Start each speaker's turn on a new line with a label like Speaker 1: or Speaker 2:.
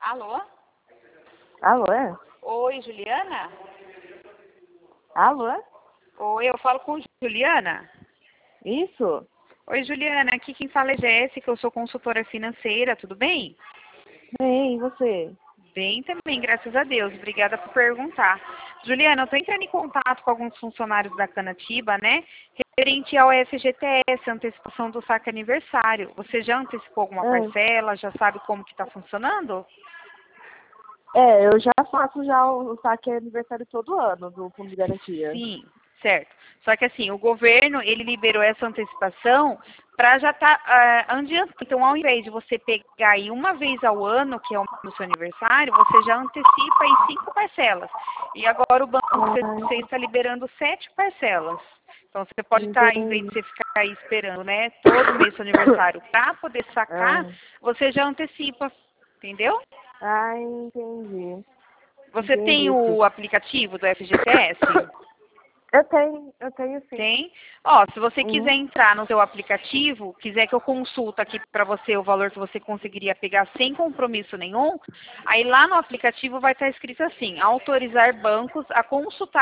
Speaker 1: Alô?
Speaker 2: Alô, é?
Speaker 1: Oi, Juliana?
Speaker 2: Alô, é?
Speaker 1: Oi, eu falo com Juliana?
Speaker 2: Isso?
Speaker 1: Oi, Juliana, aqui quem fala é Jéssica, eu sou consultora financeira, tudo bem?
Speaker 2: Bem, e você?
Speaker 1: Bem também, graças a Deus. Obrigada por perguntar. Juliana, eu estou entrando em contato com alguns funcionários da Canatiba, né? Referente ao FGTS, antecipação do saque aniversário. Você já antecipou alguma parcela? Já sabe como que está funcionando?
Speaker 2: Eu já faço já o saque aniversário todo ano do Fundo de Garantia.
Speaker 1: Sim, certo. Só que assim, o governo, ele liberou essa antecipação para já estar adiantando. Então, ao invés de você pegar aí uma vez ao ano, que é o seu aniversário, você já antecipa aí 5 parcelas. E agora o Banco CDC está liberando 7 parcelas. Então, você pode estar, em vez de você ficar aí esperando, né, todo mês seu aniversário para poder sacar, você já antecipa, entendeu?
Speaker 2: Ah, entendi.
Speaker 1: Você tem
Speaker 2: Entendi, sim.
Speaker 1: o aplicativo do FGTS?
Speaker 2: Eu tenho sim.
Speaker 1: Tem. Ó, se você quiser entrar no seu aplicativo, quiser que eu consulta aqui para você o valor que você conseguiria pegar sem compromisso nenhum, aí lá no aplicativo vai estar escrito assim, autorizar bancos a consultar